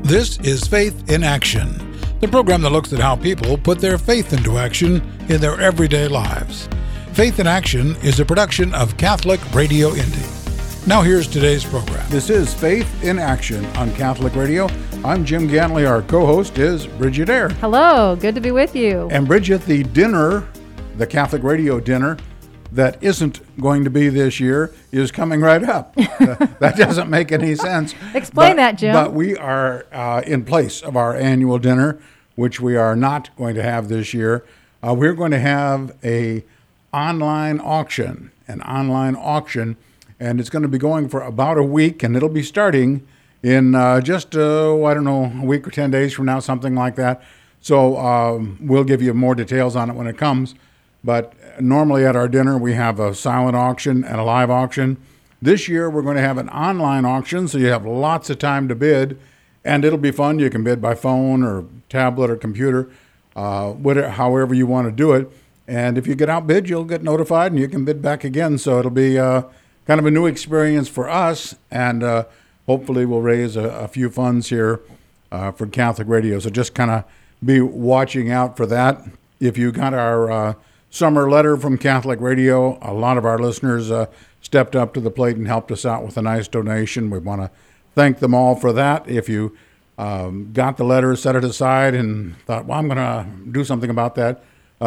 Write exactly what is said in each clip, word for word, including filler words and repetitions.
This is Faith in Action, the program that looks at how people put their faith into action in their everyday lives. Faith in Action is a production of Catholic Radio Indy. Now here's today's program. This is Faith in Action on Catholic Radio. I'm Jim Gantley. Our co-host is Bridget Eyre. Hello, good to be with you. And Bridget, the dinner, the Catholic Radio dinner, that isn't going to be this year is coming right up. uh, that doesn't make any sense. Explain but, that, Jim. But we are uh, in place of our annual dinner, which we are not going to have this year. Uh, we're going to have a online auction, an online auction, and it's going to be going for about a week, and it'll be starting in uh, just, uh, I don't know, a week or ten days from now, something like that. So um, we'll give you more details on it when it comes. But normally at our dinner, we have a silent auction and a live auction. This year, we're going to have an online auction, so you have lots of time to bid, and it'll be fun. You can bid by phone or tablet or computer, uh, whatever, however you want to do it. And if you get outbid, you'll get notified, and you can bid back again. So it'll be uh, kind of a new experience for us, and uh, hopefully we'll raise a, a few funds here uh, for Catholic Radio. So just kind of be watching out for that. If you got our uh, summer letter from Catholic Radio, a lot of our listeners uh, stepped up to the plate and helped us out with a nice donation. We want to thank them all for that. If you um, got the letter, set it aside, and thought, well, I'm going to do something about that,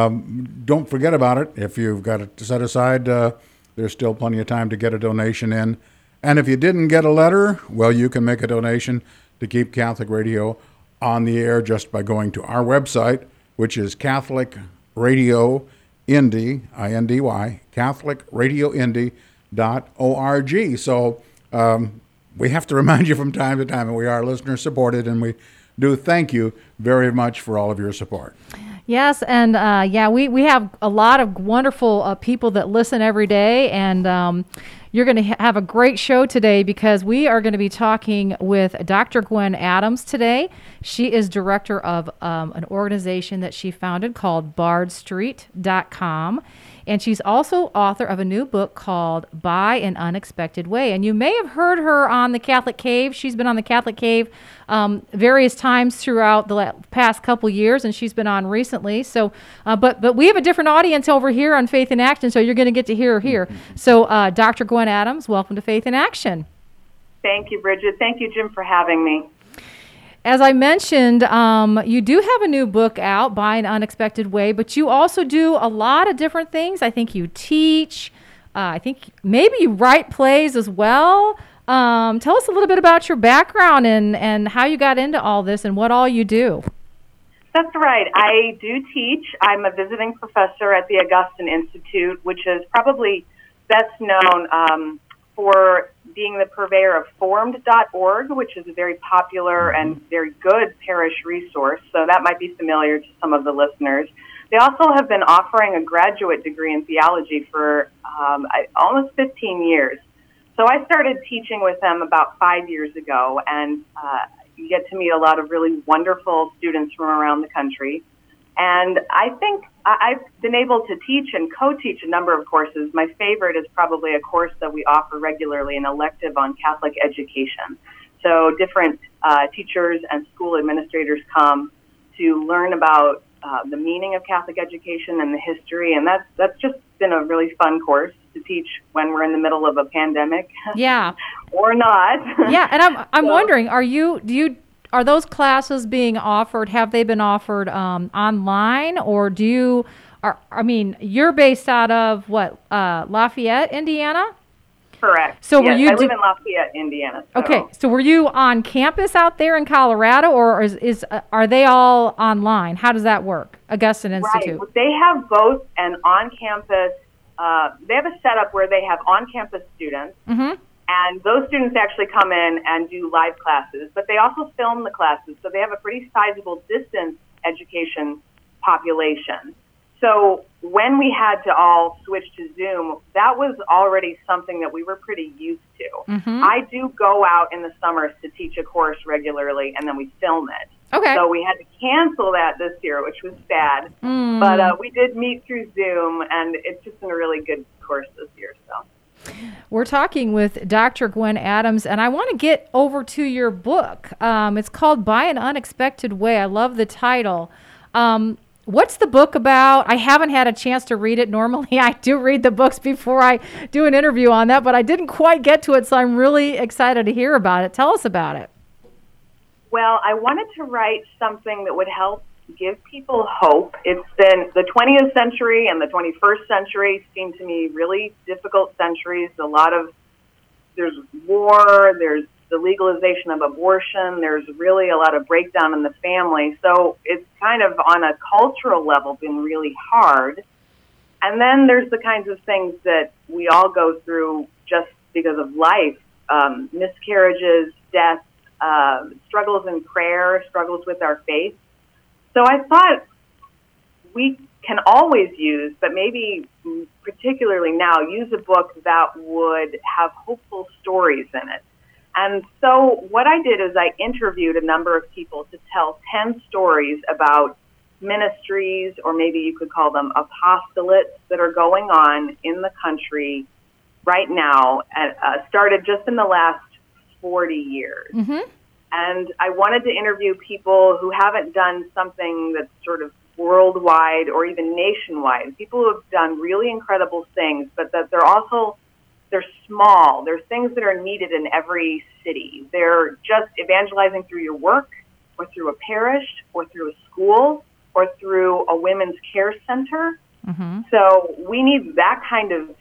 um, don't forget about it. If you've got it set aside, uh, there's still plenty of time to get a donation in. And if you didn't get a letter, well, you can make a donation to keep Catholic Radio on the air just by going to our website, which is Catholic Radio Indy, I N D Y, Catholic Radio Indy dot org. So um, we have to remind you from time to time that we are listener supported, and we do thank you very much for all of your support. Yes, and uh, yeah, we, we have a lot of wonderful uh, people that listen every day, and um, you're going to ha- have a great show today because we are going to be talking with Doctor Gwen Adams today. She is director of um, an organization that she founded called bard street dot com, and she's also author of a new book called By an Unexpected Way. And you may have heard her on the Catholic Cave. She's been on the Catholic Cave um, various times throughout the la- past couple years, and she's been on recently. So, uh, but but we have a different audience over here on Faith in Action, so you're going to get to hear her here. So, uh, Doctor Gwen Adams, welcome to Faith in Action. Thank you, Bridget. Thank you, Jim, for having me. As I mentioned, um, you do have a new book out, By an Unexpected Way, but you also do a lot of different things. I think you teach. Uh, I think maybe you write plays as well. Um, tell us a little bit about your background and, and how you got into all this and what all you do. That's right. I do teach. I'm a visiting professor at the Augustine Institute, which is probably best known um, for being the purveyor of formed dot org, which is a very popular and very good parish resource. So that might be familiar to some of the listeners. They also have been offering a graduate degree in theology for um, almost fifteen years. So I started teaching with them about five years ago, and uh, you get to meet a lot of really wonderful students from around the country. And I think I've been able to teach and co-teach a number of courses. My favorite is probably a course that we offer regularly, an elective on Catholic education. So different uh, teachers and school administrators come to learn about uh, the meaning of Catholic education and the history, and that's that's just been a really fun course to teach when we're in the middle of a pandemic. Yeah. Or not. Yeah, and I'm I'm so, wondering, are you do you Are those classes being offered, have they been offered um, online, or do you, are, I mean, you're based out of, what, uh, Lafayette, Indiana? Correct. So yes, were you I live do- in Lafayette, Indiana. So. Okay, so were you on campus out there in Colorado, or is, is uh, are they all online? How does that work, Augustine Institute? Right. They have both an on-campus, uh, they have a setup where they have on-campus students, Mm-hmm. and those students actually come in and do live classes, but they also film the classes, so they have a pretty sizable distance education population. So when we had to all switch to Zoom, that was already something that we were pretty used to. Mm-hmm. I do go out in the summers to teach a course regularly, and then we film it. Okay. So we had to cancel that this year, which was sad. Mm. But uh, we did meet through Zoom, and it's just been a really good course this year. So. We're talking with Doctor Gwen Adams, and I want to get over to your book. Um, it's called By an Unexpected Way. I love the title. Um, what's the book about? I haven't had a chance to read it. Normally, I do read the books before I do an interview on that, but I didn't quite get to it, so I'm really excited to hear about it. Tell us about it. Well, I wanted to write something that would help give people hope. It's been the twentieth century and the twenty-first century seem to me really difficult centuries. A lot of, there's war, there's the legalization of abortion, there's really a lot of breakdown in the family. So it's kind of on a cultural level been really hard. And then there's the kinds of things that we all go through just because of life, um, miscarriages, deaths, uh, struggles in prayer, struggles with our faith. So I thought we can always use, but maybe particularly now, use a book that would have hopeful stories in it. And so what I did is I interviewed a number of people to tell ten stories about ministries, or maybe you could call them apostolates, that are going on in the country right now, uh, started just in the last forty years. Mm-hmm. And I wanted to interview people who haven't done something that's sort of worldwide or even nationwide, people who have done really incredible things, but that they're also, they're small. They're things that are needed in every city. They're just evangelizing through your work, or through a parish, or through a school, or through a women's care center. Mm-hmm. So we need that kind of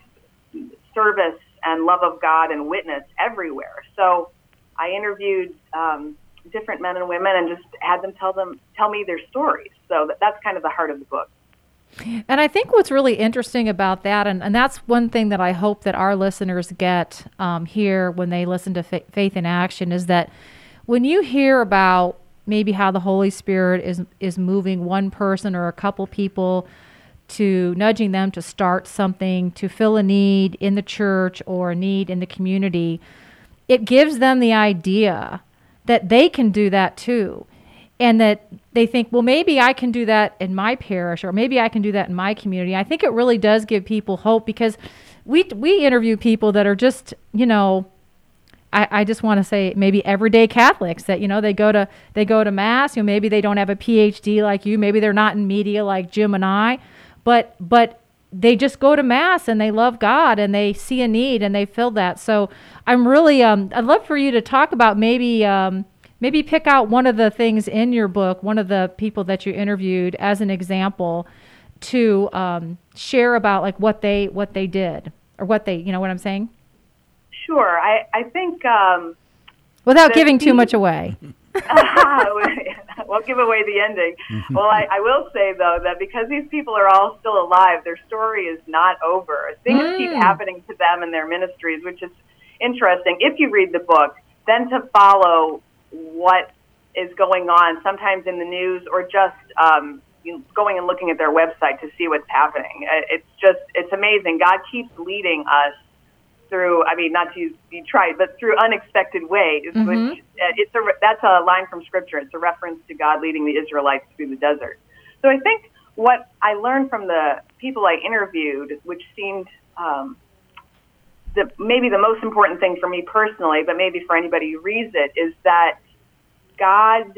service and love of God and witness everywhere. So I interviewed um, different men and women and just had them tell them tell me their stories. So that, that's kind of the heart of the book. And I think what's really interesting about that, and, and that's one thing that I hope that our listeners get um, here when they listen to Fa- Faith in Action, is that when you hear about maybe how the Holy Spirit is is moving one person or a couple people, to nudging them to start something, to fill a need in the church or a need in the community, it gives them the idea that they can do that too. And that they think, well, maybe I can do that in my parish, or maybe I can do that in my community. I think it really does give people hope, because we we interview people that are just, you know, I, I just want to say maybe everyday Catholics, that, you know, they go to they go to Mass, you know, maybe they don't have a P H D like you, maybe they're not in media like Jim and I, but but they just go to Mass and they love God and they see a need and they fill that. So I'm really, um, I'd love for you to talk about maybe, um, maybe pick out one of the things in your book, one of the people that you interviewed as an example, to um, share about like what they what they did, or what they, you know what I'm saying? Sure. I, I think... Um, Without giving too much away. Won't give away the ending. Well, I, I will say, though, that because these people are all still alive, their story is not over. Things mm. keep happening to them in their ministries, which is interesting. If you read the book, then to follow what is going on, sometimes in the news, or just um, going and looking at their website to see what's happening. It's just, it's amazing. God keeps leading us through, I mean, not to use, you tried, but through unexpected ways, mm-hmm. which uh, it's a, that's a line from Scripture. It's a reference to God leading the Israelites through the desert. So I think what I learned from the people I interviewed, which seemed um, the, maybe the most important thing for me personally, but maybe for anybody who reads it, is that God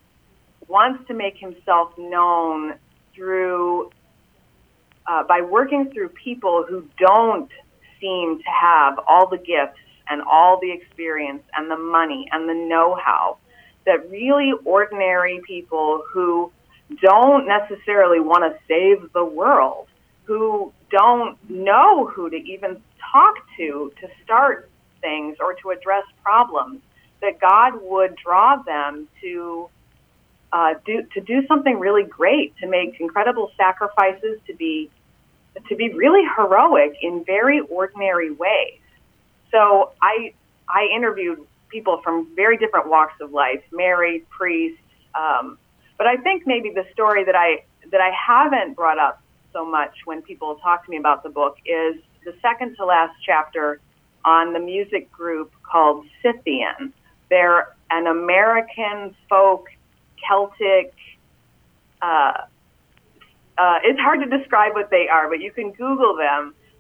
wants to make himself known through, uh, by working through people who don't seem to have all the gifts and all the experience and the money and the know-how, that really ordinary people who don't necessarily want to save the world, who don't know who to even talk to to start things or to address problems, that God would draw them to uh, do to do something really great, to make incredible sacrifices, to be to be really heroic in very ordinary ways. So I I interviewed people from very different walks of life, married, priests, um, but I think maybe the story that I that I haven't brought up so much when people talk to me about the book is the second to last chapter on the music group called Scythian. They're an American folk Celtic. Uh, uh, it's hard to describe what they are, but you can Google them.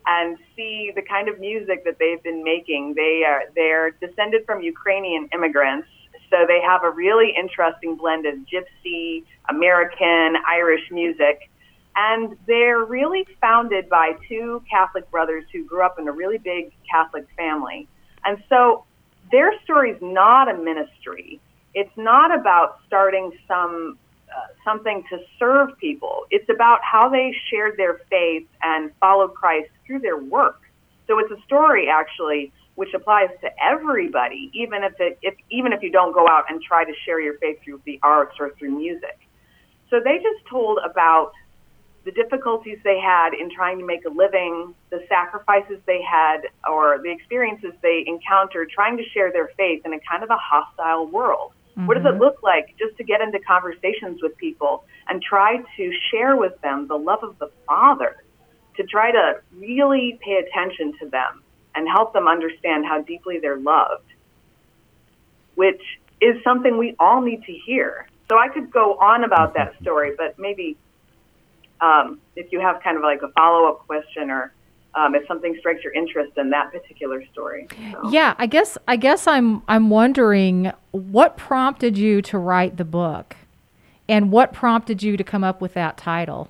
and see the kind of music that they've been making. They are they're descended from Ukrainian immigrants, so they have a really interesting blend of gypsy, American, Irish music. And they're really founded by two Catholic brothers who grew up in a really big Catholic family. And so their story is not a ministry. It's not about starting some uh, something to serve people. It's about how they shared their faith and followed Christ through their work. So it's a story, actually, which applies to everybody, even if it, if even if you don't go out and try to share your faith through the arts or through music. So they just told about the difficulties they had in trying to make a living, the sacrifices they had, or the experiences they encountered trying to share their faith in a kind of a hostile world. Mm-hmm. What does it look like just to get into conversations with people and try to share with them the love of the Father, to try to really pay attention to them and help them understand how deeply they're loved, which is something we all need to hear. So I could go on about that story, but maybe Um, if you have kind of like a follow-up question, or um, if something strikes your interest in that particular story. So. Yeah, I guess I guess I'm I'm wondering what prompted you to write the book, and what prompted you to come up with that title.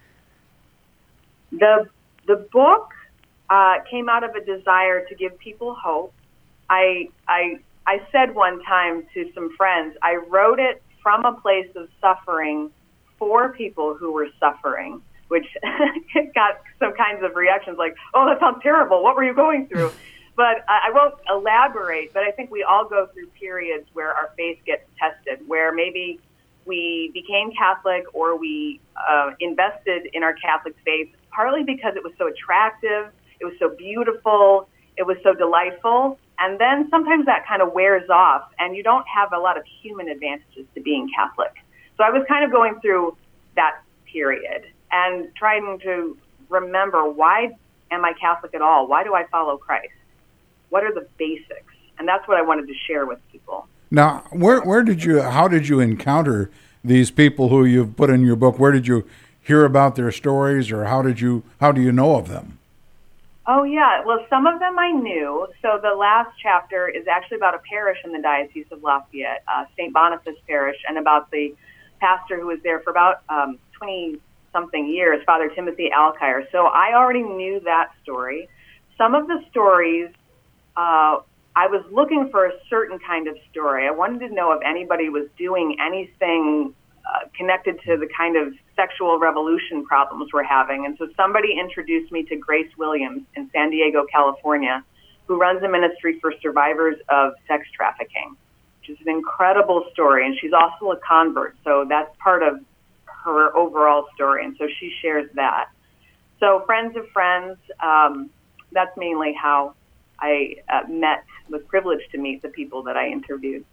The the book uh, came out of a desire to give people hope. I I I said one time to some friends, I wrote it from a place of suffering for people who were suffering, which got some kinds of reactions like, oh, that sounds terrible. What were you going through? But I won't elaborate, but I think we all go through periods where our faith gets tested, where maybe we became Catholic or we uh, invested in our Catholic faith, partly because it was so attractive, it was so beautiful, it was so delightful, and then sometimes that kind of wears off, and you don't have a lot of human advantages to being Catholic. So I was kind of going through that period and trying to remember, why am I Catholic at all? Why do I follow Christ? What are the basics? And that's what I wanted to share with people. Now, where where did you, how did you encounter these people who you've put in your book? Where did you hear about their stories, or how did you, how do you know of them? Oh, yeah. Well, some of them I knew. So the last chapter is actually about a parish in the Diocese of Lafayette, uh, Saint Boniface Parish, and about the pastor who was there for about um, twenty-something years, Father Timothy Alkire. So I already knew that story. Some of the stories, uh, I was looking for a certain kind of story. I wanted to know if anybody was doing anything uh, connected to the kind of sexual revolution problems we're having. And so somebody introduced me to Grace Williams in San Diego, California, who runs a ministry for survivors of sex trafficking, which is an incredible story. And she's also a convert, so that's part of her overall story. And so she shares that. So friends of friends, um, that's mainly how I uh, met, was privileged to meet the people that I interviewed.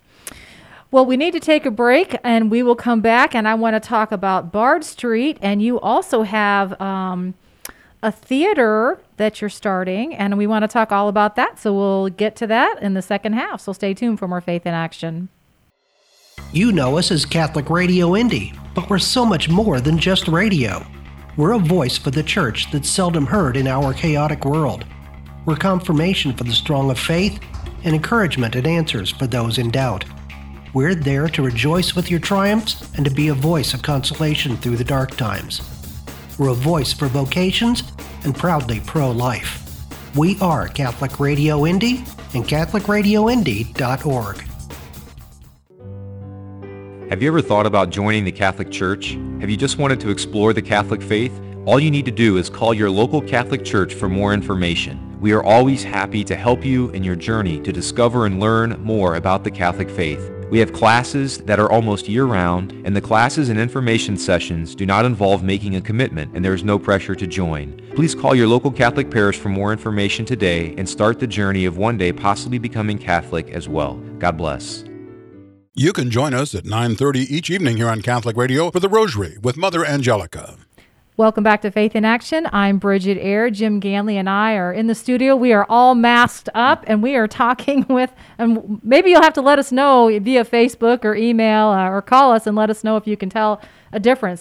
Well, we need to take a break, and we will come back, and I want to talk about Bard Street, and you also have um, a theater that you're starting, and we want to talk all about that, so we'll get to that in the second half, so stay tuned for more Faith in Action. You know us as Catholic Radio Indy, but we're so much more than just radio. We're a voice for the church that's seldom heard in our chaotic world. We're confirmation for the strong of faith and encouragement and answers for those in doubt. We're there to rejoice with your triumphs and to be a voice of consolation through the dark times. We're a voice for vocations and proudly pro-life. We are Catholic Radio Indy and Catholic Radio Indy dot org. Have you ever thought about joining the Catholic Church? Have you just wanted to explore the Catholic faith? All you need to do is call your local Catholic Church for more information. We are always happy to help you in your journey to discover and learn more about the Catholic faith. We have classes that are almost year-round, and the classes and information sessions do not involve making a commitment, and there is no pressure to join. Please call your local Catholic parish for more information today and start the journey of one day possibly becoming Catholic as well. God bless. You can join us at nine thirty each evening here on Catholic Radio for the Rosary with Mother Angelica. Welcome back to Faith in Action. I'm Bridget Eyre. Jim Ganley and I are in the studio. We are all masked up, and we are talking with, and maybe you'll have to let us know via Facebook or email uh, or call us and let us know if you can tell a difference.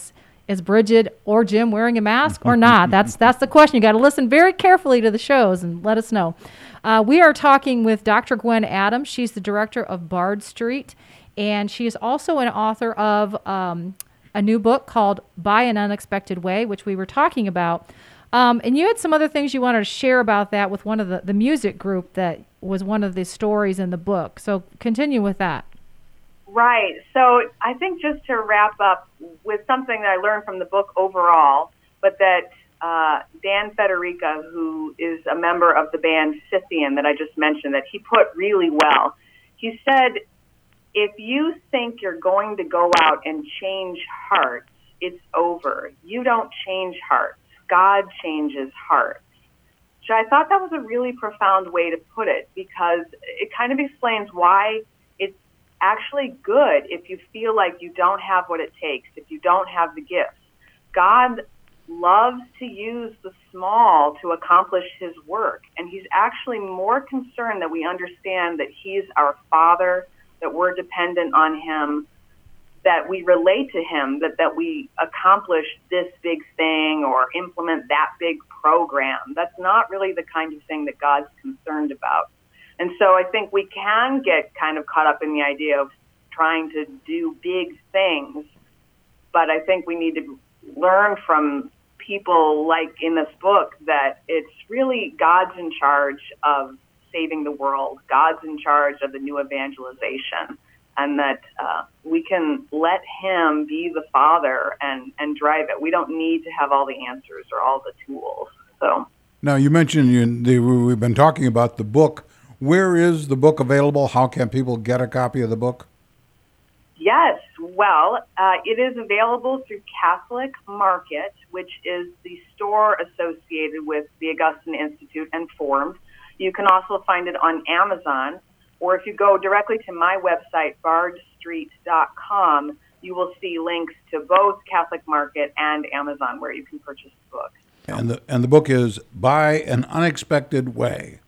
is Bridget or Jim wearing a mask or not? That's that's the question. You got to listen very carefully to the shows and let us know. Uh, we are talking with Doctor Gwen Adams. She's the director of Bard Street, and she is also an author of um, a new book called By an Unexpected Way, which we were talking about. Um, and you had some other things you wanted to share about that with one of the, the music group that was one of the stories in the book. So continue with that. Right. So I think just to wrap up with something that I learned from the book overall, but that uh, Dan Federica, who is a member of the band Scythian that I just mentioned, that he put really well. He said, if you think you're going to go out and change hearts, it's over. You don't change hearts. God changes hearts. So I thought that was a really profound way to put it, because it kind of explains why it's actually good if you feel like you don't have what it takes, if you don't have the gifts. God loves to use the small to accomplish his work, and he's actually more concerned that we understand that he's our Father, that we're dependent on him, that we relate to him, that, that we accomplish this big thing or implement that big program. That's not really the kind of thing that God's concerned about. And so I think we can get kind of caught up in the idea of trying to do big things, but I think we need to learn from people like in this book that it's really God's in charge of saving the world. God's in charge of the new evangelization, and that uh, we can let him be the Father and, and drive it. We don't need to have all the answers or all the tools. So now you mentioned you, the, we've been talking about the book. Where is the book available? How can people get a copy of the book? Yes, well, uh, it is available through Catholic Market, which is the store associated with the Augustine Institute and Formed. You can also find it on Amazon, or if you go directly to my website, bard street dot com, you will see links to both Catholic Market and Amazon where you can purchase the book. And the, and the book is By an Unexpected Way.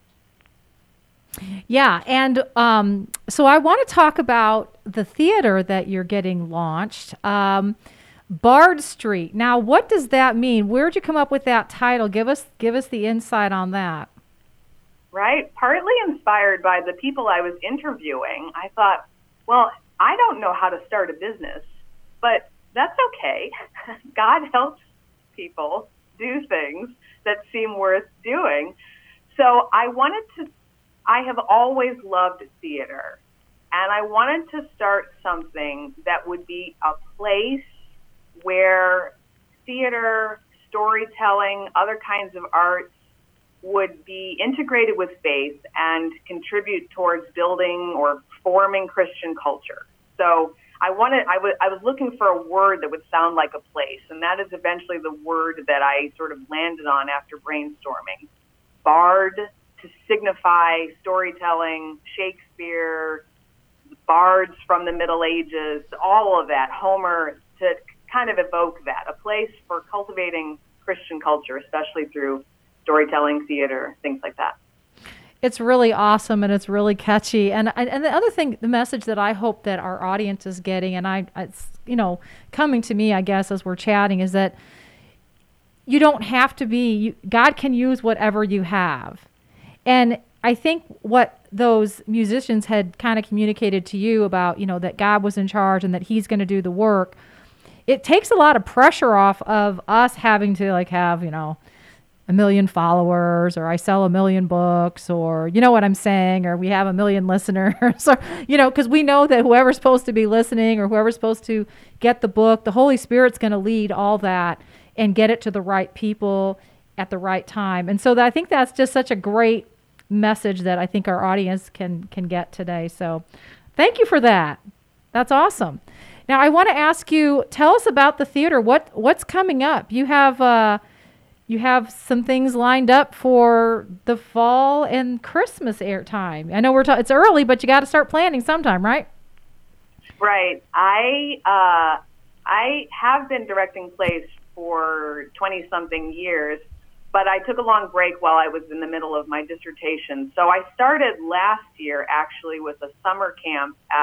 Yeah, and um, so I want to talk about the theater that you're getting launched, um, Bard Street. Now, what does that mean? Where'd you come up with that title? Give us give us the insight on that. Right, partly inspired by the people I was interviewing. I thought, well, I don't know how to start a business, but that's okay. God helps people do things that seem worth doing. So I wanted to I have always loved theater, and I wanted to start something that would be a place where theater, storytelling, other kinds of arts would be integrated with faith and contribute towards building or forming Christian culture. So I wanted, I was, I was looking for a word that would sound like a place, and that is eventually the word that I sort of landed on after brainstorming. Bard, to signify storytelling, Shakespeare, bards from the Middle Ages, all of that, Homer, to kind of evoke that, a place for cultivating Christian culture, especially through storytelling, theater, things like that. It's really awesome, and it's really catchy. And and the other thing, the message that I hope that our audience is getting, and I, it's, you know, coming to me, I guess, as we're chatting, is that you don't have to be, you, God can use whatever you have. And I think what those musicians had kind of communicated to you about, you know, that God was in charge and that he's going to do the work, it takes a lot of pressure off of us having to like have, you know, a million followers, or I sell a million books, or you know what I'm saying, or we have a million listeners, or, you know, because we know that whoever's supposed to be listening or whoever's supposed to get the book, the Holy Spirit's going to lead all that and get it to the right people at the right time. And so that, I think that's just such a great message that I think our audience can can get today. So thank you for that. That's awesome. Now I want to ask you, tell us about the theater. What what's coming up? You have uh, you have some things lined up for the fall and Christmas air time. I know we're ta- it's early, but you got to start planning sometime, right? Right. I uh, I have been directing plays for twenty-something years, but I took a long break while I was in the middle of my dissertation. So I started last year actually with a summer camp at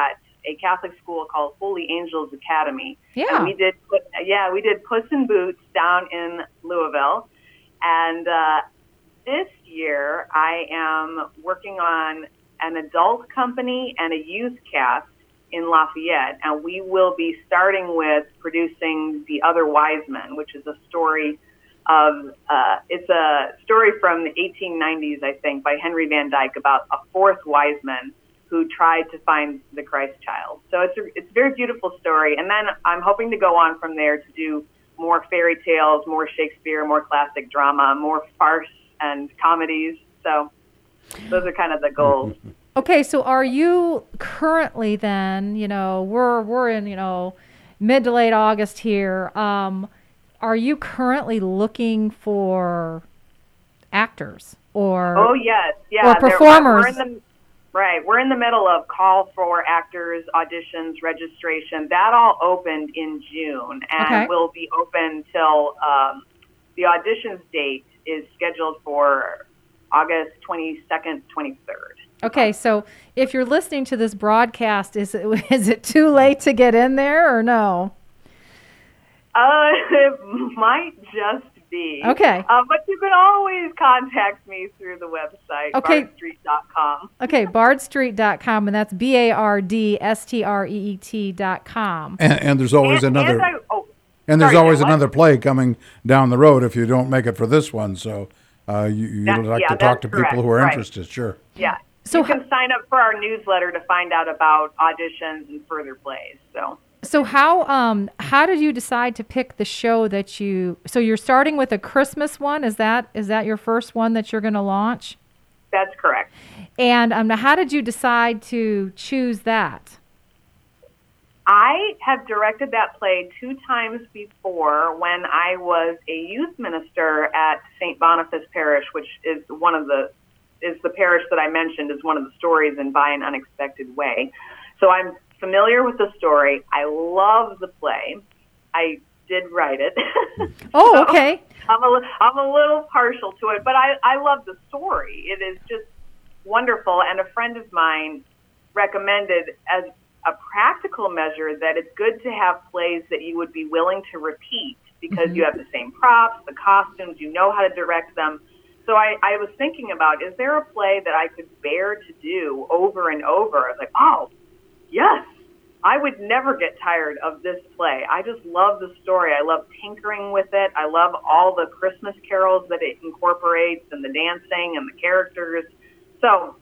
a Catholic school called Holy Angels Academy. Yeah. And we did, yeah, we did Puss in Boots down in Louisville. And uh, this year I am working on an adult company and a youth cast in Lafayette. And we will be starting with producing The Other Wise Men, which is a story of, uh, it's a story from the eighteen nineties, I think, by Henry Van Dyke about a fourth wise man who tried to find the Christ child. So it's a, it's a very beautiful story. And then I'm hoping to go on from there to do more fairy tales, more Shakespeare, more classic drama, more farce and comedies. So those are kind of the goals. Okay, so are you currently then, you know, we're we're in, you know, mid to late August here. Um, are you currently looking for actors or Oh yes, yeah. or performers? We're in the, right, we're in the middle of call for actors, auditions, registration. That all opened in June and Okay. will be open till um, the auditions date is scheduled for August twenty-second, twenty-third. Okay, so if you're listening to this broadcast, is it is it too late to get in there or no? Uh, it might just be. Okay. Uh, but you can always contact me through the website, Okay. bard street dot com. Okay, bard street dot com, and that's B A R D S T R E E T dot com. And, and there's always And, another. and, I, oh, And there's sorry, always what? another play coming down the road if you don't make it for this one. So uh, you, you'd That- like yeah, to talk that's to correct, people who are right. interested, sure. Yeah. So you ho- can sign up for our newsletter to find out about auditions and further plays. So So how um how did you decide to pick the show that you? So you're starting with a Christmas one. Is that is that your first one that you're going to launch? that's correct. And um, how did you decide to choose that? I have directed that play two times before when I was a youth minister at Saint Boniface Parish, which is one of the is the parish that I mentioned is one of the stories in By an Unexpected Way. So I'm familiar with the story. I love the play. I did write it. Oh, okay. I'm a, li- I'm a little partial to it, but I, I love the story. It is just wonderful. And a friend of mine recommended as a practical measure that it's good to have plays that you would be willing to repeat because Mhm. you have the same props, the costumes, you know how to direct them. So I, I was thinking about, is there a play that I could bear to do over and over? I was like, oh, yes. I would never get tired of this play. I just love the story. I love tinkering with it. I love all the Christmas carols that it incorporates and the dancing and the characters. So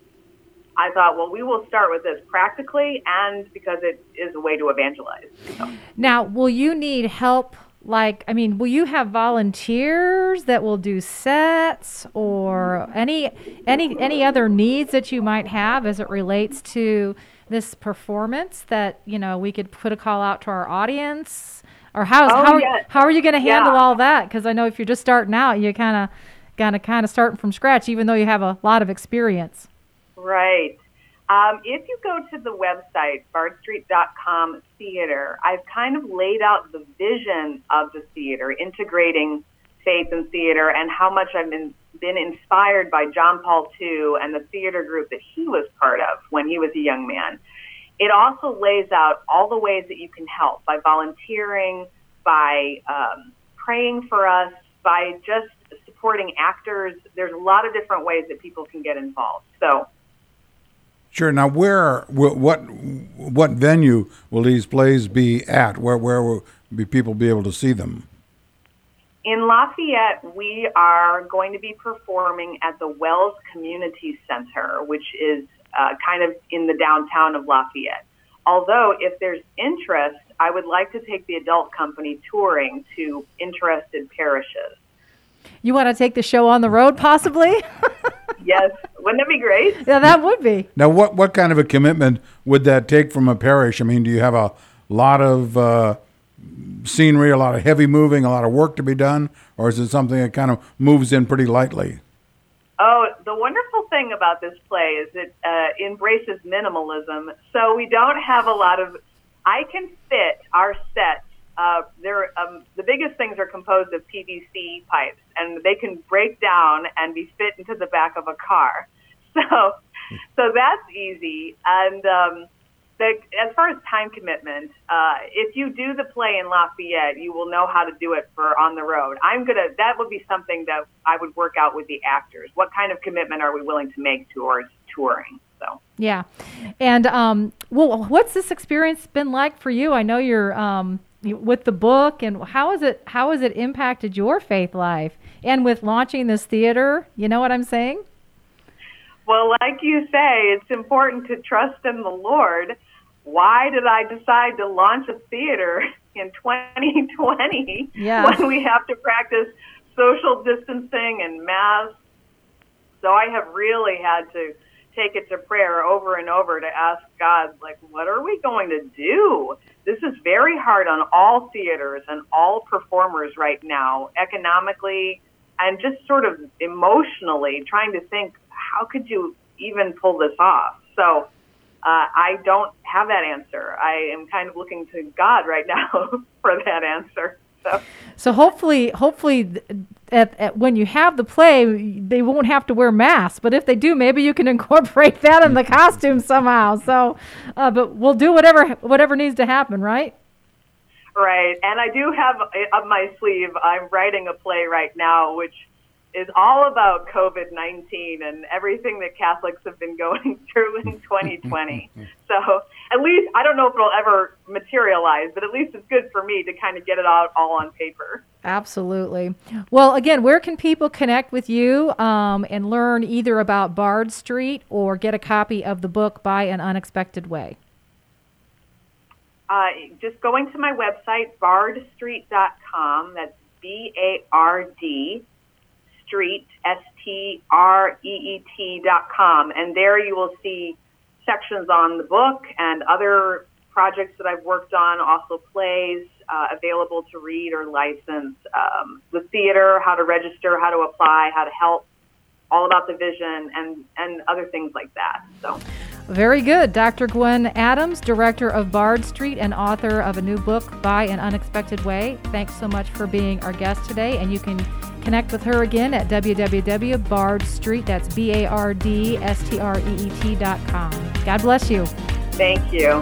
I thought, well, we will start with this practically and because it is a way to evangelize. So. Now, will you need help? Like, I mean, will you have volunteers that will do sets or any any any other needs that you might have as it relates to this performance that, you know, we could put a call out to our audience? Or how's, Oh, how, yes. how are you going to handle Yeah. all that? Because I know if you're just starting out, you kind of got to kind of starting from scratch, even though you have a lot of experience. Right. Um, if you go to the website, bard street dot com theater, I've kind of laid out the vision of the theater, integrating faith and theater, and how much I've been, been inspired by John Paul the Second and the theater group that he was part of when he was a young man. It also lays out all the ways that you can help by volunteering, by um, praying for us, by just supporting actors. There's a lot of different ways that people can get involved. So. Sure. Now, where, wh- what, what venue will these plays be at? Where, where will be people be able to see them? In Lafayette, we are going to be performing at the Wells Community Center, which is uh, kind of in the downtown of Lafayette. Although, if there's interest, I would like to take the adult company touring to interested parishes. You want to take the show on the road, possibly? Yes, wouldn't that be great? Yeah, that would be. Now, what, what kind of a commitment would that take from a parish? I mean, do you have a lot of uh, scenery, a lot of heavy moving, a lot of work to be done, or is it something that kind of moves in pretty lightly? Oh, the wonderful thing about this play is it uh, embraces minimalism. So we don't have a lot of, I can fit our set. Uh, they're, um, the biggest things are composed of P V C pipes, and they can break down and be fit into the back of a car. So, so that's easy. And um, the, as far as time commitment, uh, if you do the play in Lafayette, you will know how to do it for on the road. I'm gonna. That would be something that I would work out with the actors. What kind of commitment are we willing to make towards touring? So yeah, and um, well, what's this experience been like for you? I know you're um, with the book, and how is it? How has it impacted your faith life? And with launching this theater, you know what I'm saying? Well, like you say, it's important to trust in the Lord. Why did I decide to launch a theater in twenty twenty yeah. when we have to practice social distancing and masks? So I have really had to take it to prayer over and over to ask God, like, what are we going to do? This is very hard on all theaters and all performers right now, economically and just sort of emotionally, trying to think, how could you even pull this off? So uh, I don't have that answer. I am kind of looking to God right now for that answer. So, so hopefully, hopefully, at, at, when you have the play, they won't have to wear masks. But if they do, maybe you can incorporate that in the costume somehow. So, uh, but we'll do whatever whatever needs to happen, right? Right. And I do have up my sleeve, I'm writing a play right now, which is all about COVID nineteen and everything that Catholics have been going through in twenty twenty. So at least, I don't know if it'll ever materialize, but at least it's good for me to kind of get it out all on paper. Absolutely. Well, again, where can people connect with you um, and learn either about Bard Street or get a copy of the book By an Unexpected Way? Uh, just going to my website, bard street dot com. That's B A R D Street, S T R E E T dot com. And there you will see sections on the book and other projects that I've worked on, also plays uh, available to read or license, um, the theater, how to register, how to apply, how to help, all about the vision and, and other things like that. So. Very good. Doctor Gwen Adams, director of Bard Street and author of a new book, By an Unexpected Way. Thanks so much for being our guest today. And you can connect with her again at w w w dot bard street, that's B A R D S T R E E T dot com. God bless you. Thank you.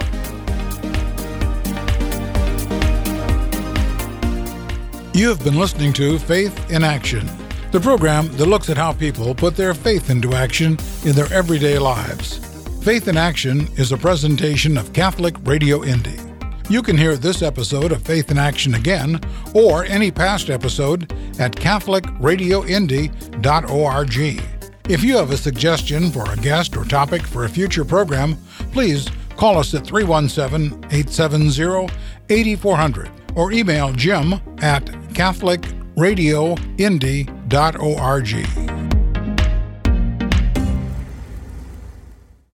You have been listening to Faith in Action, the program that looks at how people put their faith into action in their everyday lives. Faith in Action is a presentation of Catholic Radio Indy. You can hear this episode of Faith in Action again, or any past episode, at catholic radio indy dot org. If you have a suggestion for a guest or topic for a future program, please call us at three one seven, eight seven zero, eight four zero zero or email Jim at catholic radio indy dot org.